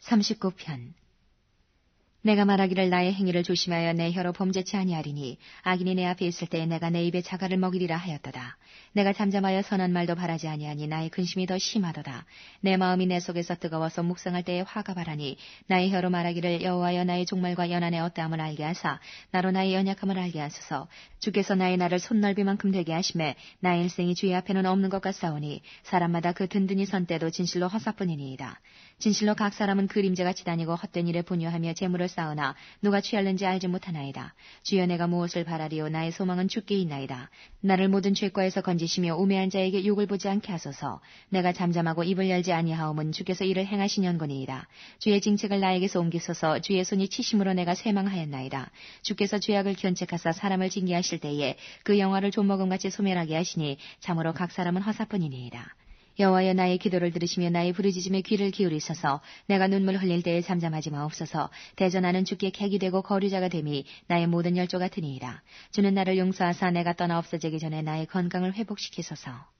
39편. 내가 말하기를 나의 행위를 조심하여 내 혀로 범죄치 아니하리니 악인이 내 앞에 있을 때에 내가 내 입에 자갈을 먹이리라 하였도다. 내가 잠잠하여 선한 말도 바라지 아니하니 나의 근심이 더 심하도다. 내 마음이 내 속에서 뜨거워서 묵상할 때에 화가 바라니 나의 혀로 말하기를 여호와여 나의 종말과 연한의 어떠함을 알게 하사 나로 나의 연약함을 알게 하소서. 주께서 나의 날을 손넓이만큼 되게 하심에 나의 일생이 주의 앞에는 없는 것 같사오니 사람마다 그 든든히 선 때도 진실로 허사뿐이니이다. 진실로 각 사람은 그림자같이 다니고 헛된 일에 분유하며 재물을 쌓으나 누가 취할는지 알지 못하나이다. 주여 내가 무엇을 바라리오. 나의 소망은 주께 있나이다. 나를 모든 죄과에서 건지시며 우매한 자에게 욕을 보지 않게 하소서. 내가 잠잠하고 입을 열지 아니하옴은 주께서 이를 행하신 연고니이다. 주의 징책을 나에게서 옮기소서. 주의 손이 치심으로 내가 쇠망하였나이다. 주께서 죄악을 견책하사 사람을 징계하실 때에 그 영화를 좀먹음같이 소멸하게 하시니 참으로 각 사람은 허사뿐이니이다. 여호와여 나의 기도를 들으시며 나의 부르짖음에 귀를 기울이소서. 내가 눈물 흘릴 때에 잠잠하지 마옵소서. 대전하는 주께 객이 되고 거류자가 됨이 나의 모든 열조 같으니이다. 주는 나를 용서하사 내가 떠나 없어지기 전에 나의 건강을 회복시키소서.